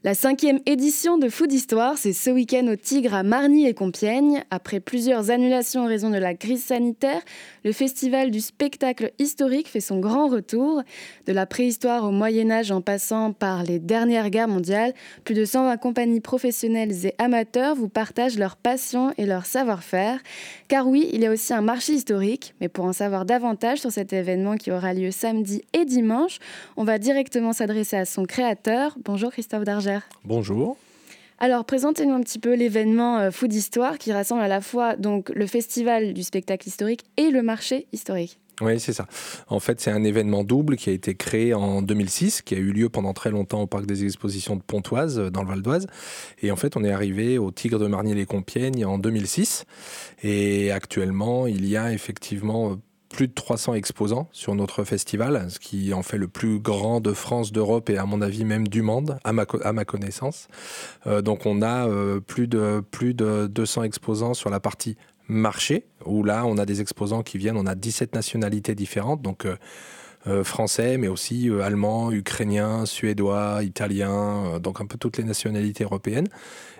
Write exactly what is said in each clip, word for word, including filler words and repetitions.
La cinquième édition de Food Histoire, c'est ce week-end au Tigre à Marny et Compiègne. Après plusieurs annulations en raison de la crise sanitaire, le festival du spectacle historique fait son grand retour. De la préhistoire au Moyen-Âge en passant par les dernières guerres mondiales, plus de cent vingt compagnies professionnelles et amateurs vous partagent leur passion et leur savoir-faire. Car oui, il y a aussi un marché historique, mais pour en savoir davantage sur cet événement qui aura lieu samedi et dimanche, on va directement s'adresser à son créateur. Bonjour Christophe Dargère. Bonjour. Alors, présentez-nous un petit peu l'événement euh, Food Histoire qui rassemble à la fois donc, le festival du spectacle historique et le marché historique. Oui, c'est ça. En fait, c'est un événement double qui a été créé en deux mille six, qui a eu lieu pendant très longtemps au Parc des Expositions de Pontoise, dans le Val d'Oise. Et en fait, on est arrivé au Tigre de Marny-les-Compiègnes en deux mille six. Et actuellement, il y a effectivement plus de trois cents exposants sur notre festival, ce qui en fait le plus grand de France, d'Europe et à mon avis même du monde, à ma, co- à ma connaissance. Euh, donc on a euh, plus, de, plus de deux cents exposants sur la partie marché, où là on a des exposants qui viennent, on a dix-sept nationalités différentes, donc euh, euh, français, mais aussi euh, allemands, ukrainiens, suédois, italiens, euh, donc un peu toutes les nationalités européennes.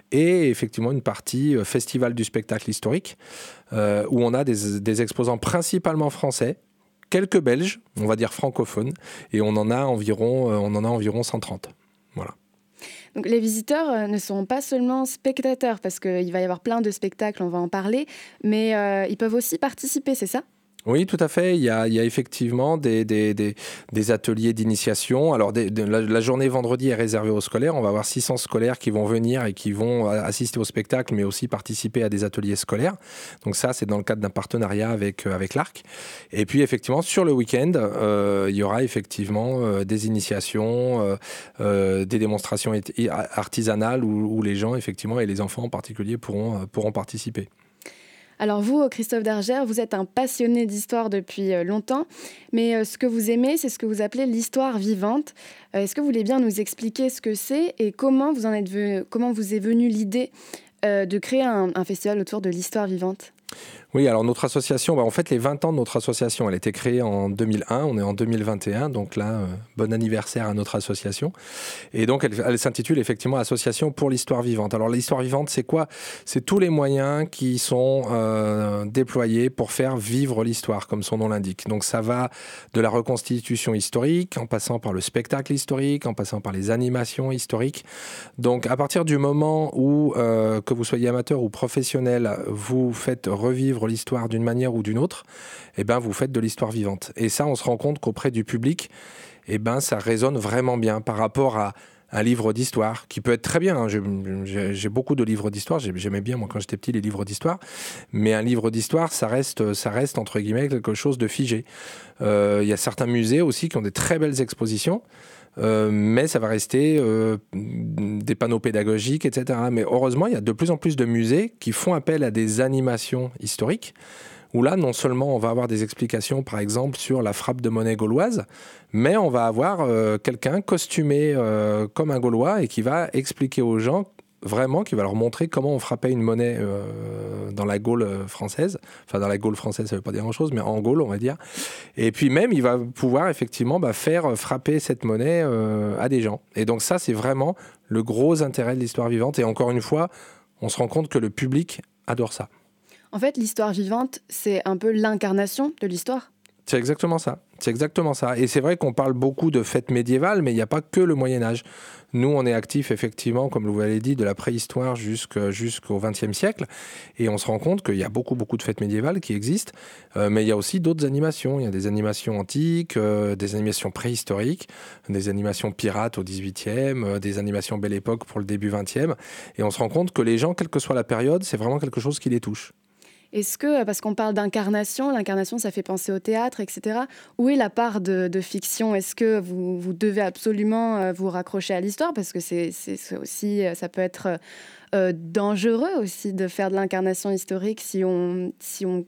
Et effectivement une partie euh, festival du spectacle historique, euh, où on a des, des exposants principalement français, quelques belges, on va dire francophones, et on en a environ, euh, on en a environ cent trente. Voilà. Donc, les visiteurs euh, ne sont pas seulement spectateurs, parce qu'il va y avoir plein de spectacles, on va en parler, mais euh, ils peuvent aussi participer, c'est ça ? Oui, tout à fait. Il y a, il y a effectivement des, des, des, des ateliers d'initiation. Alors, des, de, la, la journée vendredi est réservée aux scolaires. On va avoir six cents scolaires qui vont venir et qui vont assister au spectacle, mais aussi participer à des ateliers scolaires. Donc ça, c'est dans le cadre d'un partenariat avec, avec l'Arc. Et puis, effectivement, sur le week-end, euh, il y aura effectivement euh, des initiations, euh, euh, des démonstrations artisanales où, où les gens, effectivement, et les enfants en particulier, pourront, pourront participer. Alors vous, Christophe Dargère, vous êtes un passionné d'histoire depuis longtemps, mais ce que vous aimez, c'est ce que vous appelez l'histoire vivante. Est-ce que vous voulez bien nous expliquer ce que c'est et comment vous en êtes venu, comment vous est venue l'idée de créer un, un festival autour de l'histoire vivante ? Oui, alors notre association, bah en fait les vingt ans de notre association, elle a été créée en deux mille un, on est en deux mille vingt et un, donc là, euh, bon anniversaire à notre association. Et donc elle, elle s'intitule effectivement Association pour l'histoire vivante. Alors l'histoire vivante, c'est quoi ? C'est tous les moyens qui sont euh, déployés pour faire vivre l'histoire, comme son nom l'indique. Donc ça va de la reconstitution historique, en passant par le spectacle historique, en passant par les animations historiques. Donc à partir du moment où, euh, que vous soyez amateur ou professionnel, vous faites revivre l'histoire d'une manière ou d'une autre, eh ben, vous faites de l'histoire vivante. Et ça, on se rend compte qu'auprès du public, eh ben, ça résonne vraiment bien par rapport à un livre d'histoire, qui peut être très bien. Hein. J'ai, j'ai, j'ai beaucoup de livres d'histoire, j'aimais bien, moi, quand j'étais petit, les livres d'histoire. Mais un livre d'histoire, ça reste, ça reste entre guillemets, quelque chose de figé. Euh, il y a certains musées aussi qui ont des très belles expositions, Euh, mais ça va rester euh, des panneaux pédagogiques, et cetera. Mais heureusement, il y a de plus en plus de musées qui font appel à des animations historiques, où là, non seulement on va avoir des explications, par exemple, sur la frappe de monnaie gauloise, mais on va avoir euh, quelqu'un costumé euh, comme un Gaulois et qui va expliquer aux gens vraiment, qui va leur montrer comment on frappait une monnaie euh, dans la Gaule française. Enfin, dans la Gaule française, ça ne veut pas dire grand-chose, mais en Gaule, on va dire. Et puis même, il va pouvoir effectivement bah, faire frapper cette monnaie euh, à des gens. Et donc ça, c'est vraiment le gros intérêt de l'histoire vivante. Et encore une fois, on se rend compte que le public adore ça. En fait, l'histoire vivante, c'est un peu l'incarnation de l'histoire. C'est exactement ça. C'est exactement ça. Et c'est vrai qu'on parle beaucoup de fêtes médiévales, mais il n'y a pas que le Moyen-Âge. Nous, on est actifs, effectivement, comme vous l'avez dit, de la préhistoire jusqu'à, jusqu'au vingtième siècle. Et on se rend compte qu'il y a beaucoup, beaucoup de fêtes médiévales qui existent. Euh, mais il y a aussi d'autres animations. Il y a des animations antiques, euh, des animations préhistoriques, des animations pirates au dix-huitième, euh, des animations Belle Époque pour le début vingtième. Et on se rend compte que les gens, quelle que soit la période, c'est vraiment quelque chose qui les touche. Est-ce que, parce qu'on parle d'incarnation, l'incarnation, ça fait penser au théâtre, et cetera. Où est la part de, de fiction ? Est-ce que vous, vous devez absolument vous raccrocher à l'histoire ? Parce que c'est, c'est, c'est aussi, ça peut être euh, dangereux aussi de faire de l'incarnation historique si on, si on,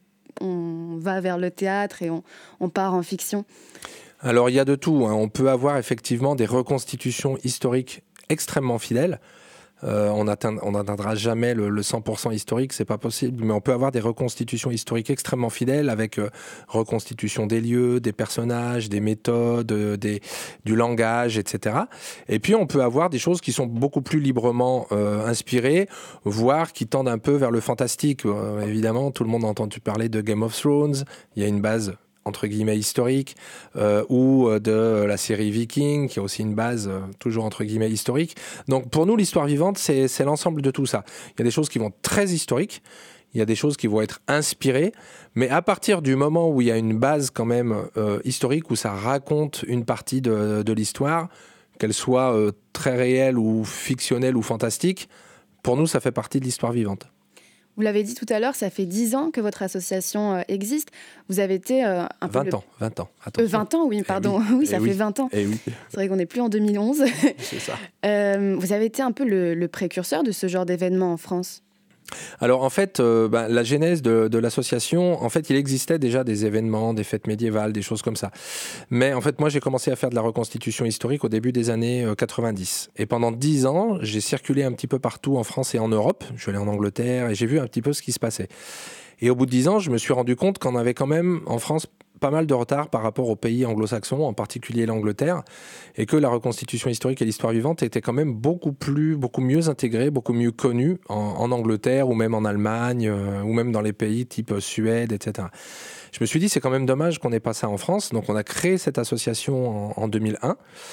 on va vers le théâtre et on, on part en fiction. Alors, il y a de tout. Hein. On peut avoir effectivement des reconstitutions historiques extrêmement fidèles. Euh, on n'atteindra jamais le, le cent pour cent historique, c'est pas possible, mais on peut avoir des reconstitutions historiques extrêmement fidèles avec euh, reconstitution des lieux, des personnages, des méthodes, euh, des, du langage, et cetera. Et puis on peut avoir des choses qui sont beaucoup plus librement euh, inspirées, voire qui tendent un peu vers le fantastique. Euh, évidemment, tout le monde a entendu parler de Game of Thrones, il y a une base entre guillemets historique, euh, ou de la série Viking, qui a aussi une base euh, toujours entre guillemets historique. Donc pour nous, l'histoire vivante, c'est, c'est l'ensemble de tout ça. Il y a des choses qui vont être très historiques, il y a des choses qui vont être inspirées, mais à partir du moment où il y a une base quand même euh, historique, où ça raconte une partie de, de l'histoire, qu'elle soit euh, très réelle ou fictionnelle ou fantastique, pour nous, ça fait partie de l'histoire vivante. Vous l'avez dit tout à l'heure, ça fait dix ans que votre association euh, existe. Vous avez été euh, un peu... vingt le... ans, vingt ans. Euh, vingt ans, oui, pardon. oui, oui, ça et fait oui. vingt ans. Et oui. C'est vrai qu'on n'est plus en deux mille onze. C'est ça. euh, vous avez été un peu le, le précurseur de ce genre d'événement en France. Alors en fait, euh, ben, la genèse de, de l'association, en fait, il existait déjà des événements, des fêtes médiévales, des choses comme ça. Mais en fait, moi, j'ai commencé à faire de la reconstitution historique au début des années euh, quatre-vingt-dix. Et pendant dix ans, j'ai circulé un petit peu partout en France et en Europe. Je suis allé en Angleterre et j'ai vu un petit peu ce qui se passait. Et au bout de dix ans, je me suis rendu compte qu'on avait quand même, en France, pas mal de retard par rapport aux pays anglo-saxons, en particulier l'Angleterre, et que la reconstitution historique et l'histoire vivante étaient quand même beaucoup plus, beaucoup mieux intégrées, beaucoup mieux connues en, en Angleterre ou même en Allemagne, euh, ou même dans les pays type Suède, et cetera. Je me suis dit, c'est quand même dommage qu'on n'ait pas ça en France. Donc on a créé cette association en, en deux mille un,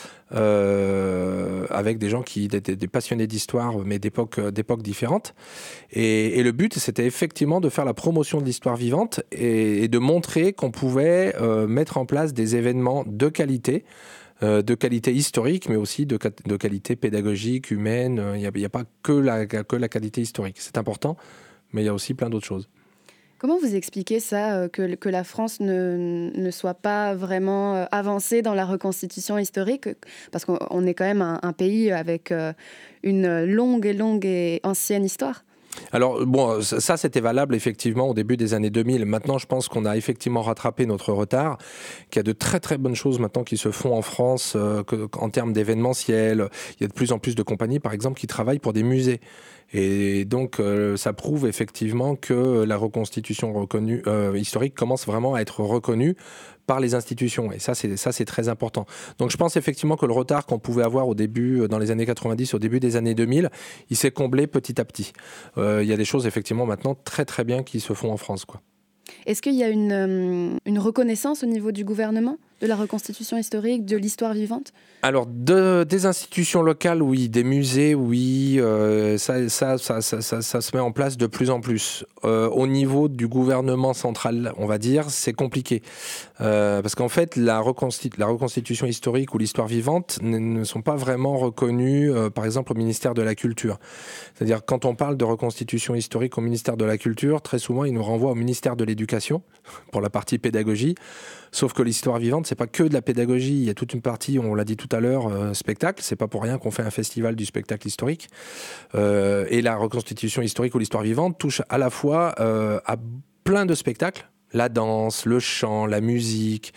euh, avec des gens qui étaient des passionnés d'histoire, mais d'époques, d'époques différentes. Et, et le but, c'était effectivement de faire la promotion de l'histoire vivante et, et de montrer qu'on pouvait euh, mettre en place des événements de qualité, euh, de qualité historique, mais aussi de, de qualité pédagogique, humaine. Il n'y a, il y a pas que la, que la qualité historique. C'est important, mais il y a aussi plein d'autres choses. Comment vous expliquez ça, que, que la France ne, ne soit pas vraiment avancée dans la reconstitution historique? Parce qu'on est quand même un, un pays avec une longue et longue et ancienne histoire. Alors, bon, ça, c'était valable effectivement au début des années deux mille. Maintenant, je pense qu'on a effectivement rattrapé notre retard, qu'il y a de très très bonnes choses maintenant qui se font en France euh, que, en termes d'événementiel. Il y a de plus en plus de compagnies, par exemple, qui travaillent pour des musées. Et donc, euh, ça prouve effectivement que la reconstitution reconnue, euh, historique commence vraiment à être reconnue par les institutions. Et ça c'est, ça, c'est très important. Donc, je pense effectivement que le retard qu'on pouvait avoir au début, dans les années quatre-vingt-dix, au début des années deux mille, il s'est comblé petit à petit. Euh, il y a des choses, effectivement, maintenant très, très bien qui se font en France, quoi. Est-ce qu'il y a une, euh, une reconnaissance au niveau du gouvernement de la reconstitution historique, de l'histoire vivante? Alors, de, des institutions locales, oui. Des musées, oui. Euh, ça, ça, ça, ça, ça, ça se met en place de plus en plus. Euh, au niveau du gouvernement central, on va dire, c'est compliqué. Euh, parce qu'en fait, la, reconstitu- la reconstitution historique ou l'histoire vivante ne, ne sont pas vraiment reconnues, euh, par exemple, au ministère de la Culture. C'est-à-dire, quand on parle de reconstitution historique au ministère de la Culture, très souvent, ils nous renvoient au ministère de l'Éducation pour la partie pédagogie. Sauf que l'histoire vivante, c'est pas que de la pédagogie. Il y a toute une partie, on l'a dit tout à l'heure, euh, spectacle. C'est pas pour rien qu'on fait un festival du spectacle historique. Euh, et la reconstitution historique ou l'histoire vivante touche à la fois euh, à plein de spectacles. La danse, le chant, la musique.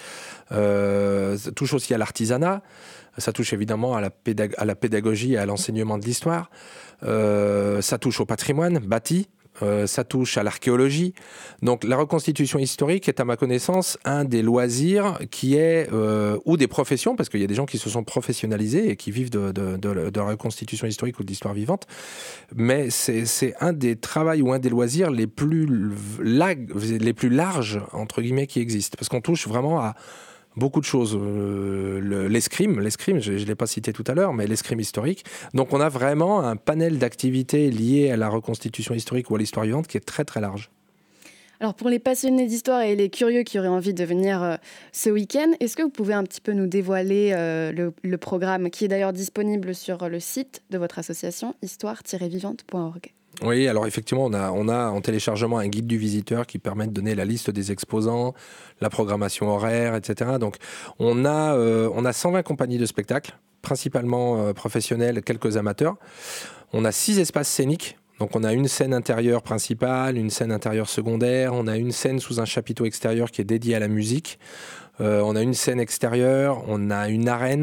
Euh, ça touche aussi à l'artisanat. Ça touche évidemment à la, pédag- à la pédagogie et à l'enseignement de l'histoire. Euh, ça touche au patrimoine bâti. Euh, ça touche à l'archéologie. Donc la reconstitution historique est à ma connaissance un des loisirs qui est, euh, ou des professions, parce qu'il y a des gens qui se sont professionnalisés et qui vivent de, de, de, de la reconstitution historique ou de l'histoire vivante, mais c'est, c'est un des travails ou un des loisirs les plus, lag, les plus larges, entre guillemets, qui existent, parce qu'on touche vraiment à beaucoup de choses. Euh, le, l'escrime, l'escrime, je ne l'ai pas cité tout à l'heure, mais l'escrime historique. Donc on a vraiment un panel d'activités liées à la reconstitution historique ou à l'histoire vivante qui est très très large. Alors pour les passionnés d'histoire et les curieux qui auraient envie de venir euh, ce week-end, est-ce que vous pouvez un petit peu nous dévoiler euh, le, le programme qui est d'ailleurs disponible sur le site de votre association, histoire tiret vivante point org? Oui, alors effectivement, on a, on a en téléchargement un guide du visiteur qui permet de donner la liste des exposants, la programmation horaire, et cetera. Donc, on a, euh, on a cent vingt compagnies de spectacles, principalement euh, professionnelles, quelques amateurs. On a six espaces scéniques. Donc, on a une scène intérieure principale, une scène intérieure secondaire. On a une scène sous un chapiteau extérieur qui est dédiée à la musique. Euh, on a une scène extérieure. On a une arène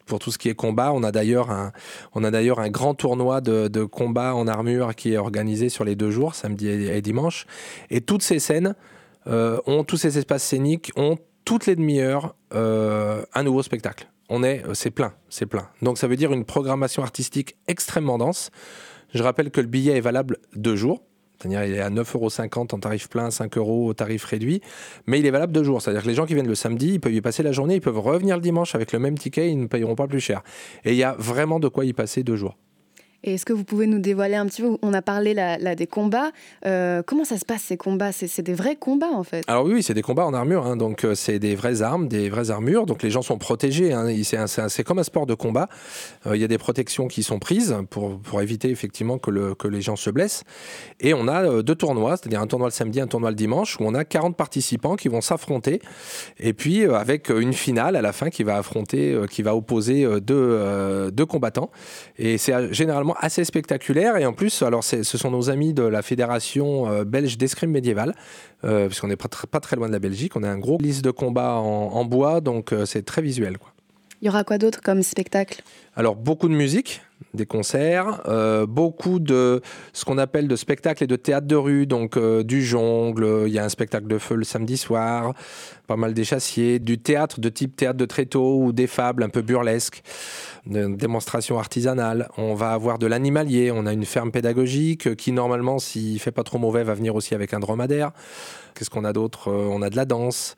pour tout ce qui est combat. On a d'ailleurs un, on a d'ailleurs un grand tournoi de, de combat en armure qui est organisé sur les deux jours, samedi et, et dimanche. Et toutes ces scènes euh, ont, tous ces espaces scéniques ont toutes les demi-heures euh, un nouveau spectacle. On est, c'est plein, c'est plein. Donc ça veut dire une programmation artistique extrêmement dense. Je rappelle que le billet est valable deux jours. C'est-à-dire il est à neuf euros cinquante en tarif plein, cinq euros au tarif réduit. Mais il est valable deux jours. C'est-à-dire que les gens qui viennent le samedi, ils peuvent y passer la journée, ils peuvent revenir le dimanche avec le même ticket, ils ne payeront pas plus cher. Et il y a vraiment de quoi y passer deux jours. Et est-ce que vous pouvez nous dévoiler un petit peu, on a parlé là, là des combats, euh, comment ça se passe ces combats ? c'est, c'est des vrais combats en fait ? Alors oui, oui c'est des combats en armure, hein, donc euh, c'est des vraies armes, des vraies armures, donc les gens sont protégés, hein, c'est, un, c'est, un, c'est comme un sport de combat, il euh, y a des protections qui sont prises pour, pour éviter effectivement que, le, que les gens se blessent, et on a euh, deux tournois, c'est-à-dire un tournoi le samedi, un tournoi le dimanche, où on a quarante participants qui vont s'affronter, et puis euh, avec une finale à la fin qui va affronter, euh, qui va opposer euh, deux, euh, deux combattants, et c'est euh, généralement assez spectaculaire. Et en plus, alors c'est, ce sont nos amis de la Fédération euh, belge d'escrime médiévale, euh, puisqu'on n'est pas, tr- pas très loin de la Belgique. On a un gros liste de combat en, en bois, donc euh, c'est très visuel, quoi. Il y aura quoi d'autre comme spectacle ? Alors, beaucoup de musique, des concerts, euh, beaucoup de ce qu'on appelle de spectacles et de théâtre de rue, donc euh, du jongle, il y a un spectacle de feu le samedi soir, pas mal d'échassiers, du théâtre de type théâtre de tréteau ou des fables un peu burlesques, de démonstrations artisanales. On va avoir de l'animalier, on a une ferme pédagogique qui normalement, s'il fait pas trop mauvais, va venir aussi avec un dromadaire. Qu'est-ce qu'on a d'autre ? On a de la danse.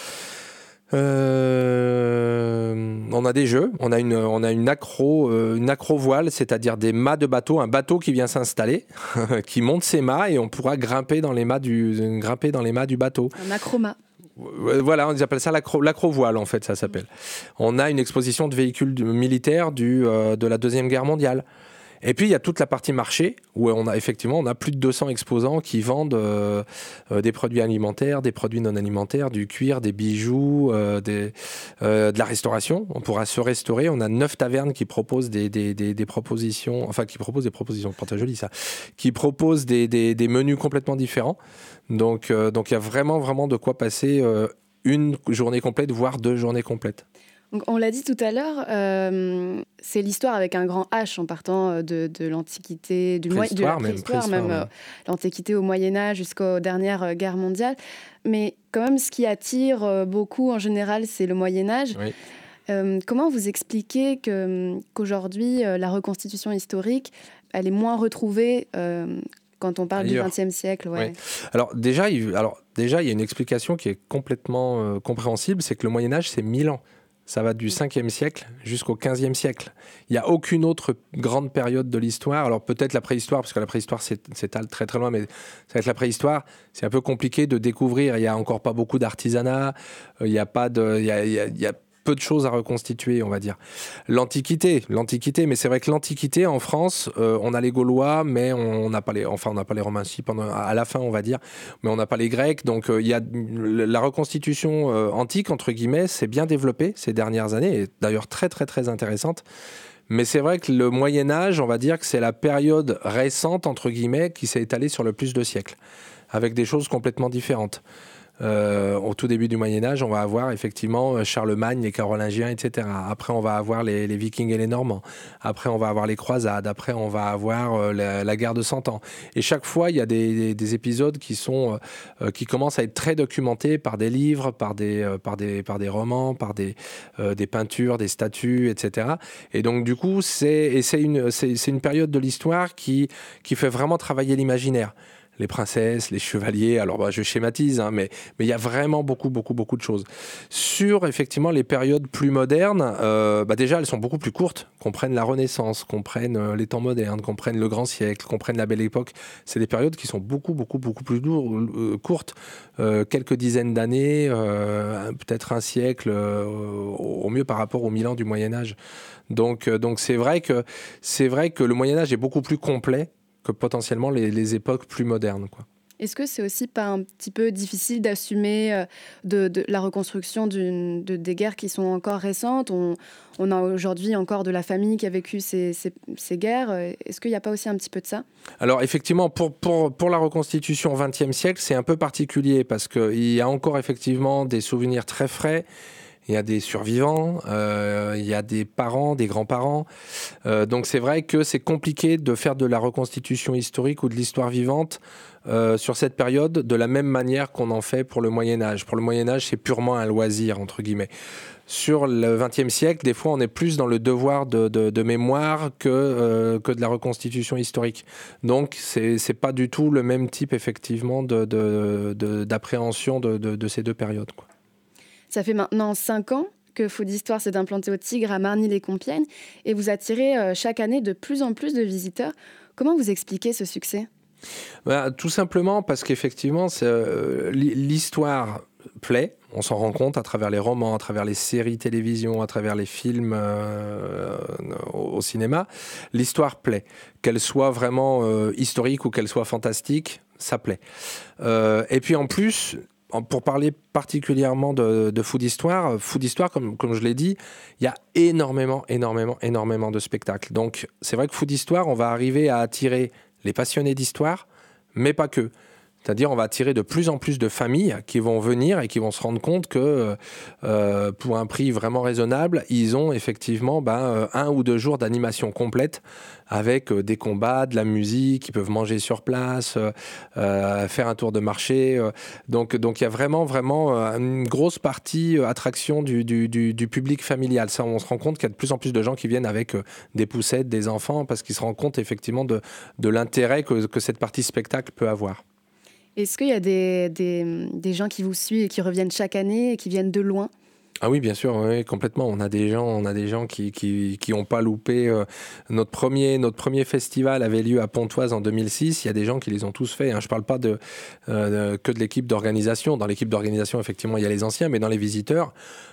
Euh, on a des jeux, on a une, on a une accro, euh, une accro-voile, c'est-à-dire des mâts de bateau, un bateau qui vient s'installer, qui monte ses mâts et on pourra grimper dans les mâts du, grimper dans les mâts du bateau. Un acroma. Voilà, on appelle ça l'accro, l'accro-voile en fait, ça s'appelle. On a une exposition de véhicules militaires du, euh, de la Deuxième Guerre mondiale. Et puis, il y a toute la partie marché où on a effectivement on a plus de deux cents exposants qui vendent euh, euh, des produits alimentaires, des produits non alimentaires, du cuir, des bijoux, euh, des, euh, de la restauration. On pourra se restaurer. On a neuf tavernes qui proposent des, des, des, des propositions, enfin qui proposent des propositions, pas très joli ça, qui proposent des, des, des menus complètement différents. Donc, euh, donc il y a vraiment, vraiment de quoi passer euh, une journée complète, voire deux journées complètes. Donc, on l'a dit tout à l'heure, euh, c'est l'histoire avec un grand H en partant de, de l'Antiquité, du Préhistoire, de la même, préhistoire, préhistoire, même même. euh, l'Antiquité au Moyen-Âge jusqu'aux dernières guerres mondiales. Mais quand même, ce qui attire euh, beaucoup en général, c'est le Moyen-Âge. Oui. Euh, comment vous expliquez que, qu'aujourd'hui, euh, la reconstitution historique, elle est moins retrouvée euh, quand on parle Ailleurs. du vingtième siècle, ouais. Ouais. Alors déjà, il, alors déjà, il y a une explication qui est complètement euh, compréhensible, c'est que le Moyen-Âge, c'est mille ans. Ça va du cinquième siècle jusqu'au quinzième siècle. Il n'y a aucune autre grande période de l'histoire. Alors peut-être la préhistoire, parce que la préhistoire s'étale très très loin, mais ça va être la préhistoire. C'est un peu compliqué de découvrir. Il n'y a encore pas beaucoup d'artisanat. Il n'y a pas de... Il y a, il y a, il y a peu de choses à reconstituer, on va dire. L'Antiquité, l'Antiquité, mais c'est vrai que l'Antiquité en France, euh, on a les Gaulois, mais on n'a pas les, enfin on n'a pas les Romains, si pendant à la fin on va dire, mais on n'a pas les Grecs. Donc euh, il y a la reconstitution euh, antique entre guillemets, c'est bien développé ces dernières années, et d'ailleurs très très très intéressante. Mais c'est vrai que le Moyen Âge, on va dire que c'est la période récente entre guillemets qui s'est étalée sur le plus de siècles, avec des choses complètement différentes. Euh, au tout début du Moyen-Âge, on va avoir effectivement Charlemagne, les Carolingiens, et cetera. Après, on va avoir les, les Vikings et les Normands. Après, on va avoir les croisades. Après, on va avoir euh, la, la guerre de Cent Ans. Et chaque fois, il y a des, des, des épisodes qui, sont, euh, qui commencent à être très documentés par des livres, par des, euh, par des, par des romans, par des, euh, des peintures, des statues, et cetera. Et donc, du coup, c'est, et c'est, une, c'est, c'est une période de l'histoire qui, qui fait vraiment travailler l'imaginaire. Les princesses, les chevaliers, alors bah, je schématise, hein, mais mais il y a vraiment beaucoup, beaucoup, beaucoup de choses. Sur, effectivement, les périodes plus modernes, euh, bah, déjà, elles sont beaucoup plus courtes, qu'on prenne la Renaissance, qu'on prenne euh, les temps modernes, qu'on prenne le Grand Siècle, qu'on prenne la Belle Époque. C'est des périodes qui sont beaucoup, beaucoup, beaucoup plus lourd, euh, courtes, euh, quelques dizaines d'années, euh, peut-être un siècle, euh, au mieux par rapport aux mille ans du Moyen-Âge. Donc, euh, donc c'est vrai que, c'est vrai que le Moyen-Âge est beaucoup plus complet que potentiellement les, les époques plus modernes, quoi. Est-ce que c'est aussi pas un petit peu difficile d'assumer euh, de, de la reconstruction d'une, de, des guerres qui sont encore récentes ? On, on a aujourd'hui encore de la famille qui a vécu ces, ces, ces guerres. Est-ce qu'il n'y a pas aussi un petit peu de ça ? Alors effectivement, pour, pour, pour la reconstitution vingtième siècle, c'est un peu particulier parce qu'il y a encore effectivement des souvenirs très frais. il y a des survivants, euh, il y a des parents, des grands-parents. Euh, donc c'est vrai que c'est compliqué de faire de la reconstitution historique ou de l'histoire vivante euh, sur cette période de la même manière qu'on en fait pour le Moyen-Âge. Pour le Moyen-Âge, c'est purement un loisir, entre guillemets. Sur le vingtième siècle, des fois, on est plus dans le devoir de, de, de mémoire que, euh, que de la reconstitution historique. Donc, c'est, c'est pas du tout le même type, effectivement, de, de, de, d'appréhension de, de, de ces deux périodes, quoi. Ça fait maintenant cinq ans que Fou d'Histoire s'est implanté au Tigre à Marny-les-Compiègnes et vous attirez euh, chaque année de plus en plus de visiteurs. Comment vous expliquez ce succès ? Bah, tout simplement parce qu'effectivement, c'est, euh, l'histoire plaît. On s'en rend compte à travers les romans, à travers les séries télévision, à travers les films euh, au, au cinéma. L'histoire plaît. Qu'elle soit vraiment euh, historique ou qu'elle soit fantastique, ça plaît. Euh, et puis en plus... Pour parler particulièrement de, de Fou d'Histoire, Fou d'Histoire, comme, comme je l'ai dit, il y a énormément, énormément, énormément de spectacles. Donc, c'est vrai que Fou d'Histoire, on va arriver à attirer les passionnés d'histoire, mais pas que. C'est-à-dire, on va attirer de plus en plus de familles qui vont venir et qui vont se rendre compte que euh, pour un prix vraiment raisonnable, ils ont effectivement ben, un ou deux jours d'animation complète avec euh, des combats, de la musique, ils peuvent manger sur place, euh, faire un tour de marché. Euh, donc, donc, il y a vraiment, vraiment euh, une grosse partie euh, attraction du, du, du, du public familial. Ça, on se rend compte qu'il y a de plus en plus de gens qui viennent avec euh, des poussettes, des enfants, parce qu'ils se rendent compte effectivement de, de l'intérêt que, que cette partie spectacle peut avoir. Est-ce qu'il y a des, des, des gens qui vous suivent et qui reviennent chaque année et qui viennent de loin ? Ah oui, bien sûr, oui, complètement. On a des gens, on a des gens qui qui qui ont pas loupé euh, notre premier notre premier festival avait lieu à Pontoise en deux mille six. Il y a des gens qui les ont tous faits. Hein. Je parle pas de, euh, de que de l'équipe d'organisation. Dans l'équipe d'organisation, effectivement, il y a les anciens, mais dans les visiteurs.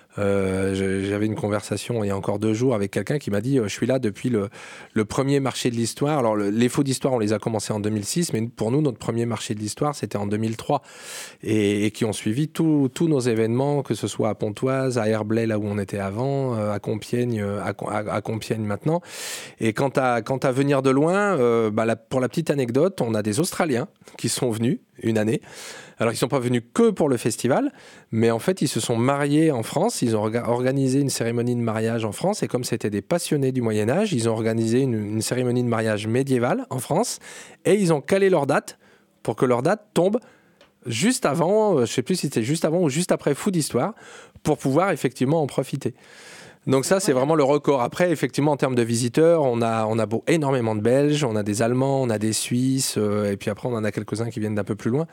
Euh, je, j'avais une conversation il y a encore deux jours avec quelqu'un qui m'a dit euh, je suis là depuis le, le premier marché de l'histoire. Alors le, les Fous d'Histoire on les a commencés en deux mille six, mais pour nous notre premier marché de l'histoire c'était en deux mille trois et, et qui ont suivi tous nos événements, que ce soit à Pontoise, à Herblay là où on était avant, euh, à Compiègne, à, à, à Compiègne maintenant. Et quant à, quant à venir de loin, euh, bah, la, pour la petite anecdote, on a des Australiens qui sont venus une année. Alors, ils ne sont pas venus que pour le festival, mais en fait, ils se sont mariés en France. Ils ont orga- organisé une cérémonie de mariage en France. Et comme c'était des passionnés du Moyen-Âge, ils ont organisé une, une cérémonie de mariage médiévale en France. Et ils ont calé leur date pour que leur date tombe juste avant, je ne sais plus si c'était juste avant ou juste après Fou d'Histoire, pour pouvoir effectivement en profiter. Donc ça, c'est vraiment le record. Après, effectivement, en termes de visiteurs, on a, on a beau, énormément de Belges, on a des Allemands, on a des Suisses, euh, et puis après, on en a quelques-uns qui viennent d'un peu plus loin.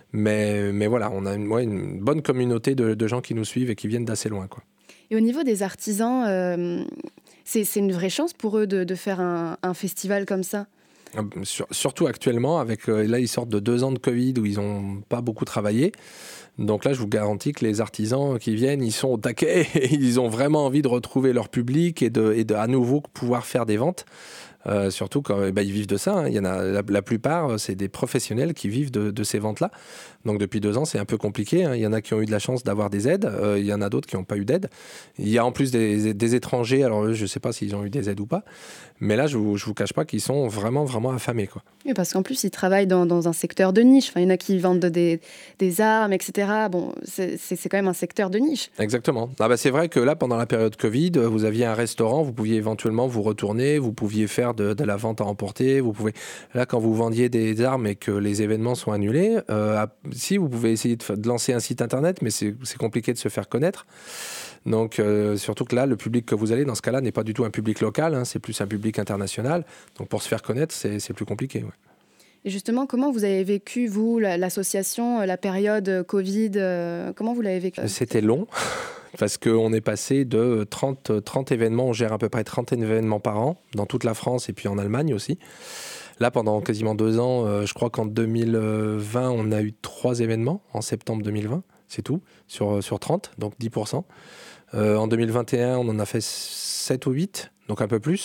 Mais, mais voilà, on a une, ouais, une bonne communauté de, de gens qui nous suivent et qui viennent d'assez loin, quoi. Et au niveau des artisans, euh, c'est, c'est une vraie chance pour eux de, de faire un, un festival comme ça ? Sur, surtout actuellement, avec, euh, là, ils sortent de deux ans de Covid où ils n'ont pas beaucoup travaillé. Donc là, je vous garantis que les artisans qui viennent, ils sont au taquet et ils ont vraiment envie de retrouver leur public et de, et de à nouveau pouvoir faire des ventes. Euh, surtout quand eh ben, ils vivent de ça. Hein. Il y en a, la, la plupart, c'est des professionnels qui vivent de, de ces ventes-là. Donc depuis deux ans, c'est un peu compliqué. Hein. Il y en a qui ont eu de la chance d'avoir des aides. Euh, il y en a d'autres qui n'ont pas eu d'aide. Il y a en plus des, des étrangers. Alors je ne sais pas s'ils ont eu des aides ou pas. Mais là, je ne vous, je vous cache pas qu'ils sont vraiment, vraiment affamés, quoi. Oui, parce qu'en plus, ils travaillent dans, dans un secteur de niche. Enfin, il y en a qui vendent des, des armes, et cetera. Bon, c'est, c'est, c'est quand même un secteur de niche. Exactement. Ah bah c'est vrai que là, pendant la période Covid, vous aviez un restaurant, vous pouviez éventuellement vous retourner, vous pouviez faire de, de la vente à emporter. Vous pouvez... Là, quand vous vendiez des armes et que les événements sont annulés, euh, si, vous pouvez essayer de, de lancer un site internet, mais c'est, c'est compliqué de se faire connaître. Donc, euh, surtout que là, le public que vous allez, dans ce cas-là, n'est pas du tout un public local, hein, c'est plus un public international. Donc, pour se faire connaître, c'est, c'est plus compliqué. Ouais. Et justement, comment vous avez vécu, vous, l'association, la période Covid euh, comment vous l'avez vécu ? C'était long, parce qu'on est passé de trente, trente événements, on gère à peu près trente événements par an, dans toute la France et puis en Allemagne aussi. Là, pendant quasiment deux ans, euh, je crois qu'en deux mille vingt, on a eu trois événements, en septembre deux mille vingt, c'est tout, sur, sur trente, donc dix pour cent. Euh, en deux mille vingt et un, on en a fait sept ou huit, donc un peu plus.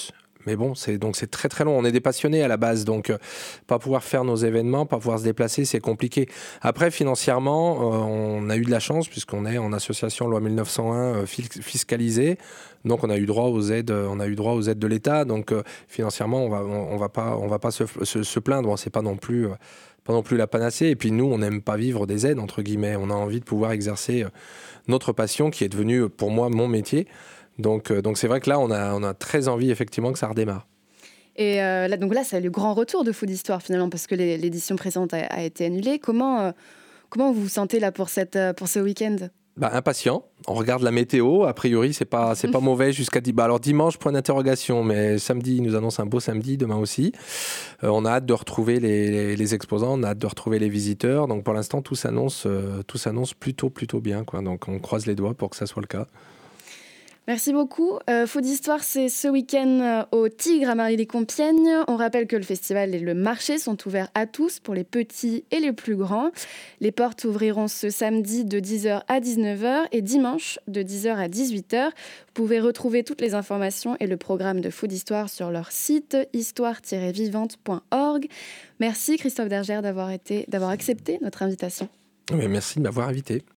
Mais bon, c'est, donc c'est très très long. On est des passionnés à la base, donc euh, pas pouvoir faire nos événements, pas pouvoir se déplacer, c'est compliqué. Après, financièrement, euh, on a eu de la chance puisqu'on est en association loi mille neuf cent un euh, fiscalisée. Donc on a eu droit aux aides, on a eu droit aux aides de l'État. Donc euh, financièrement, on va, on, on va pas, on va pas se, se, se plaindre. Bon, c'est pas non plus, euh, pas non plus la panacée. Et puis nous, on n'aime pas vivre des aides entre guillemets. On a envie de pouvoir exercer euh, notre passion, qui est devenue pour moi mon métier. Donc, euh, donc c'est vrai que là, on a, on a très envie effectivement que ça redémarre. Et euh, là, donc là, c'est le grand retour de Food Histoire finalement, parce que les, l'édition précédente a, a été annulée. Comment, euh, comment vous vous sentez là pour, cette, pour ce week-end ? Bah, impatient. On regarde la météo. A priori, c'est pas, c'est pas mauvais jusqu'à bah, alors dimanche, point d'interrogation, mais samedi, il nous annonce un beau samedi, demain aussi. Euh, on a hâte de retrouver les, les, les exposants, on a hâte de retrouver les visiteurs. Donc pour l'instant, tout s'annonce, euh, tout s'annonce plutôt, plutôt bien, quoi. Donc on croise les doigts pour que ça soit le cas. Merci beaucoup. Euh, Food Histoire, c'est ce week-end euh, au Tigre à Marly-les-Compiègnes. On rappelle que le festival et le marché sont ouverts à tous, pour les petits et les plus grands. Les portes ouvriront ce samedi de dix heures à dix-neuf heures et dimanche de dix heures à dix-huit heures. Vous pouvez retrouver toutes les informations et le programme de Food Histoire sur leur site histoire tiret vivante point org. Merci Christophe Dergère d'avoir été, d'avoir accepté notre invitation. Mais merci de m'avoir invité.